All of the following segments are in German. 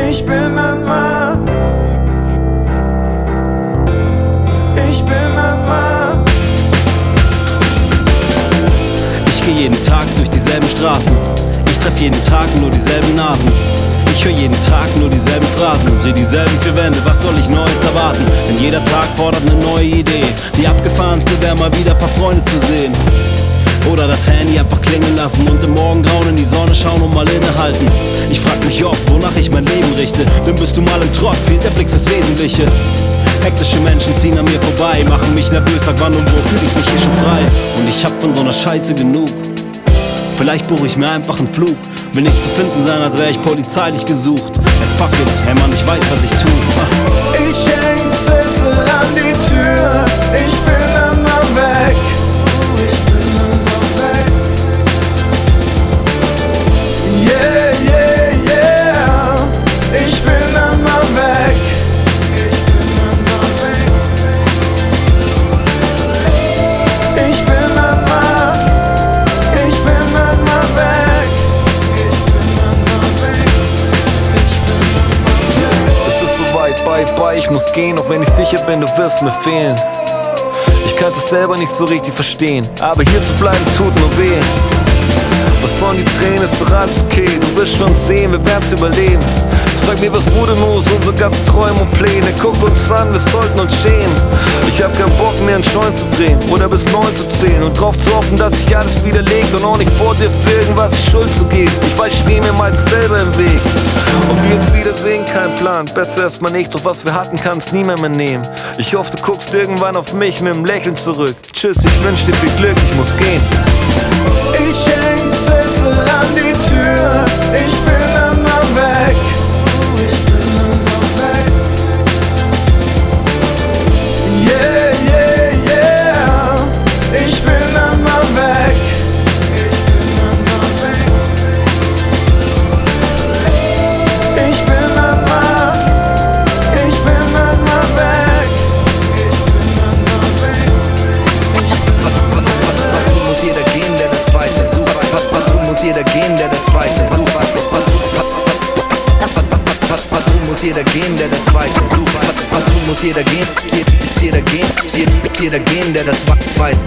Ich bin ein Mann. Ich bin ein Mann. Ich geh jeden Tag durch dieselben Straßen. Ich treff jeden Tag nur dieselben Nasen. Ich höre jeden Tag nur dieselben Phrasen und seh dieselben vier Wände, was soll ich Neues erwarten? Denn jeder Tag fordert eine neue Idee. Die abgefahrenste wäre mal wieder ein paar Freunde zu sehen. Oder das Handy einfach klingeln lassen und im Morgengrauen in die Sonne schauen und mal innehalten. Ich frag mich oft, wonach ich mein Leben richte. Denn bist du mal im Trott, fehlt der Blick fürs Wesentliche. Hektische Menschen ziehen an mir vorbei, machen mich nervös, sag wann und wo fühl ich mich hier schon frei. Und ich hab von so einer Scheiße genug. Vielleicht buche ich mir einfach einen Flug. Will nicht zu finden sein, als wär ich polizeilich gesucht. Hey, fuck it, hey Mann, ich weiß, was ich tu. Ich häng Zettel an die Tür. Ich bin immer weg. Ich bin immer weg. Yeah, yeah, yeah. Ich bin immer weg. Ich bin immer weg. Ich bin immer. Ich bin immer weg. Es ist soweit, bye bye, ich muss gehen, auch wenn ich sicher bin, du wirst mir fehlen. Ich kann's es selber nicht so richtig verstehen, aber hier zu bleiben tut nur weh. Was sollen die Tränen, ist doch alles okay, du wirst schon sehen, wir werden's überleben. Sag mir, was wurde los, unsere ganzen Träume und Pläne, guck uns an, wir sollten uns schämen. Ich hab keinen Bock mehr, einen Scheun zu drehen oder bis 9 zu zählen und drauf zu hoffen, dass sich alles widerlegt und auch nicht vor dir für irgendwas die Schuld zu geben. Ich weiß, ich steh mir meist selber im Weg. Und wir uns wiedersehen, kein Plan, besser erstmal nicht, doch was wir hatten, kann's niemand mehr nehmen. Ich hoffe, du guckst irgendwann auf mich mit einem Lächeln zurück. Tschüss, ich wünsch dir viel Glück, ich muss gehen. Ich häng Zettel an die Tür. Ich bin immer weg. Ich bin immer weg. Yeah, yeah, yeah. Ich bin immer weg. Ich bin immer weg. Ich bin immer. Ich bin immer weg. Warum muss jeder gehen, der das Zweite sucht? Warum muss jeder gehen, der das Zweite sucht? Warum muss jeder gehen, der das Zweite sucht? Warum muss jeder gehen, jeder gehen, der das Zweite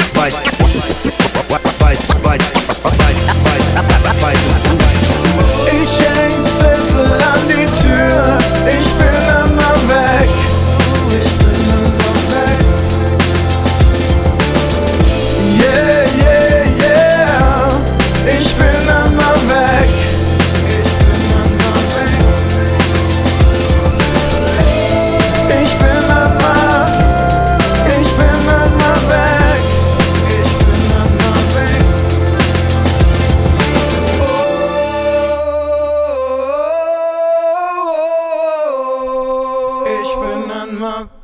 sucht? Ich häng Zettel an die Tür. Ich bin immer weg. Ich bin immer weg. Yeah, yeah, yeah. Ich bin immer weg. Ich bin immer weg. Ich bin immer. Ich bin immer weg. Ich bin immer weg. Ich bin ein Mann.